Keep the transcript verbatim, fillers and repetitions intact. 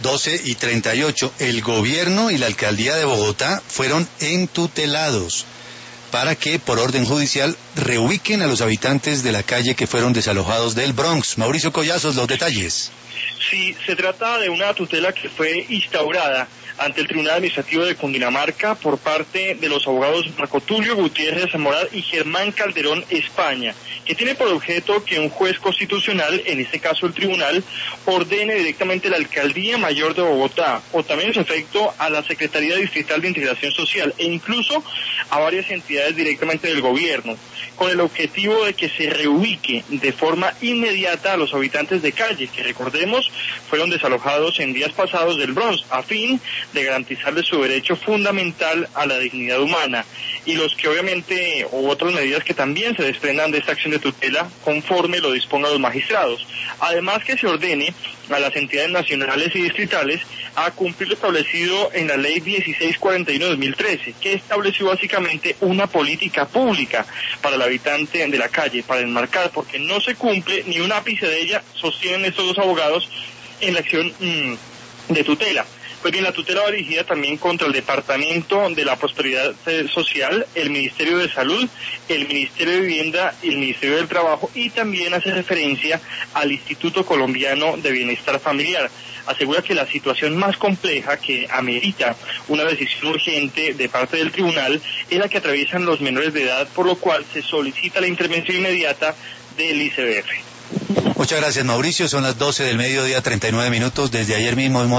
doce y treinta y ocho. El gobierno y la alcaldía de Bogotá fueron entutelados para que, por orden judicial, reubiquen a los habitantes de la calle que fueron desalojados del Bronx. Mauricio Collazos, los detalles. Sí, se trata de una tutela que fue instaurada ante el Tribunal Administrativo de Cundinamarca por parte de los abogados Marco Tulio Gutiérrez Zamora y Germán Calderón España, que tiene por objeto que un juez constitucional, en este caso el tribunal, ordene directamente a la Alcaldía Mayor de Bogotá, o también en su efecto a la Secretaría Distrital de Integración Social, e incluso a varias entidades directamente del gobierno, con el objetivo de que se reubique de forma inmediata a los habitantes de calle, que recordemos fueron desalojados en días pasados del Bronx, a fin de garantizarles su derecho fundamental a la dignidad humana, y los que obviamente, u otras medidas que también se desprendan de esta acción de tutela conforme lo dispongan los magistrados. Además, que se ordene a las entidades nacionales y distritales a cumplir lo establecido en la ley dieciséis cuarenta y uno de dos mil trece, que estableció básicamente una política pública para el habitante de la calle, para enmarcar, porque no se cumple ni un ápice de ella, sostienen estos dos abogados en la acción mmm, de tutela. Pues bien, la tutela va dirigida también contra el Departamento de la Prosperidad Social, el Ministerio de Salud, el Ministerio de Vivienda y el Ministerio del Trabajo, y también hace referencia al Instituto Colombiano de Bienestar Familiar. Asegura que la situación más compleja que amerita una decisión urgente de parte del tribunal es la que atraviesan los menores de edad, por lo cual se solicita la intervención inmediata del I C B F. Muchas gracias, Mauricio. Son las doce del mediodía, treinta y nueve minutos. Desde ayer mismo hemos